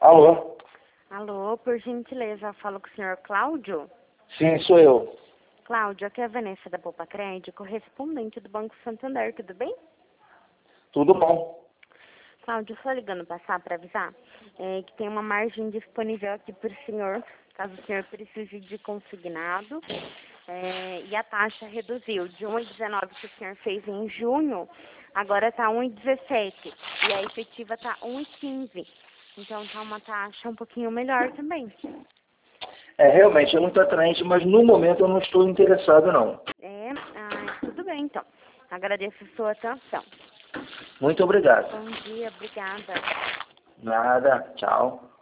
Alô? Alô, por gentileza, falo com o senhor Cláudio? Sim, sou eu. Cláudio, aqui é a Vanessa da Poupa Crédito, correspondente do Banco Santander, tudo bem? Tudo bom? Cláudio, só ligando passar para avisar que tem uma margem disponível aqui para o senhor, caso o senhor precise de consignado, e a taxa reduziu de 1,19 que o senhor fez em junho, agora está 1,17 e a efetiva está 1,15. Então tá uma taxa um pouquinho melhor também. Realmente é muito atraente, mas no momento eu não estou interessado, não. Tudo bem então. Agradeço a sua atenção. Muito obrigado. Bom dia, obrigada. Nada, tchau.